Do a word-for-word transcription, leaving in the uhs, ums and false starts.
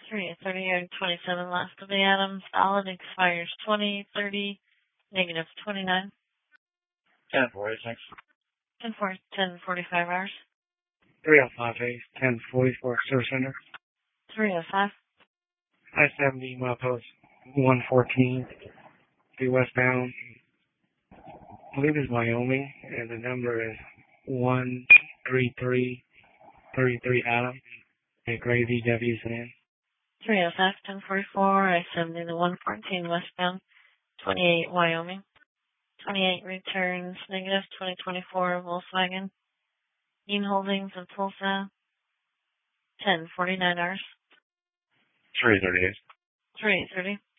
three thirty or twenty-seven last of the Adams. Valid expires twenty thirty, negative twenty-nine. ten forty, thanks. ten forty, ten forty-five hours. three oh five A's, ten forty-four Service Center. three oh five. I seventy, milepost one fourteen, the westbound. I believe it's Wyoming, and the number is one three three three three Adam. And Gray V W's in. three oh five, ten forty-four, I seventy, the one fourteen westbound, twenty-eight Wyoming. twenty-eight returns, negative twenty twenty-four Volkswagen. Bean Holdings in Tulsa, ten forty-nine hours. three thirty-eight. three thirty.